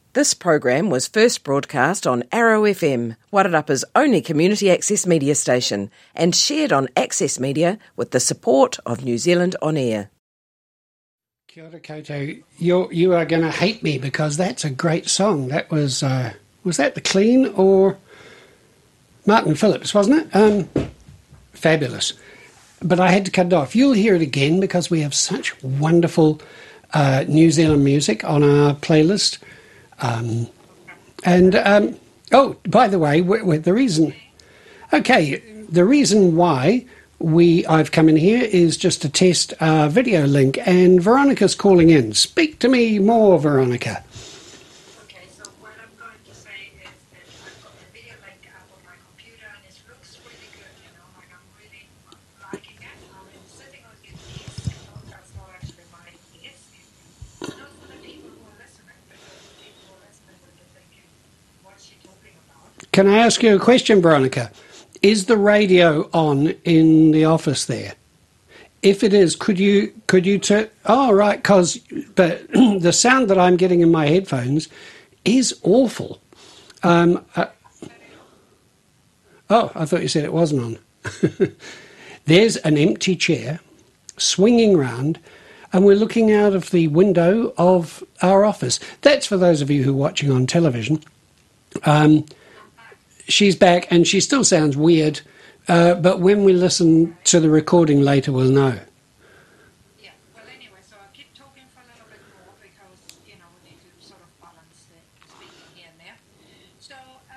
This program was first broadcast on Arrow FM, Wairarapa's only community access media station, and shared on Access Media with the support of New Zealand On Air. Kia ora koutou. You are going to hate me because that's a great song. That was that The Clean or Martin Phillips, wasn't it? Fabulous. But I had to cut it off. You'll hear it again because we have such wonderful New Zealand music on our playlist. Oh, by the way, the reason why I've come in here is just to test our video link, and Veronica's calling in. Speak to me more, Veronica. Okay, so what I'm going to say is that I've got the video link up on my computer, and it looks really good, like I'm really liking it. I'm sitting on your desk, that's not actually my desk. Not for the people who are listening, because the people who are listening will be thinking, what's she talking about? Can I ask you a question, Veronica? Is the radio on in the office there? If it is, could you turn... Oh, right, but the sound that I'm getting in my headphones is awful. I thought you said it wasn't on. There's an empty chair swinging round, and we're looking out of the window of our office. That's for those of you who are watching on television. She's back, and she still sounds weird, but when we listen to the recording later, we'll know. Yeah, well, anyway, so I'll keep talking for a little bit more because, we need to sort of balance the speaking here and there. So,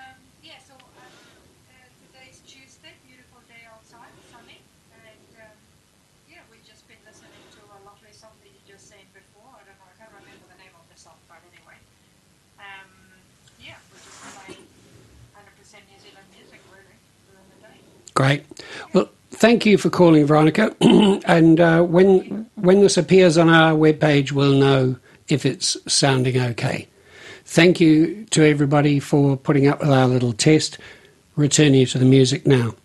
today's Tuesday, beautiful day outside, sunny, and, we've just been listening to a lovely song that you just sang before. I don't know, I can't remember the name of the song, but anyway. We're just playing 100% New Zealand music, really, during the day. Great. Well, thank you for calling, Veronica. And when this appears on our webpage, we'll know if it's sounding okay. Thank you to everybody for putting up with our little test. Return you to the music now.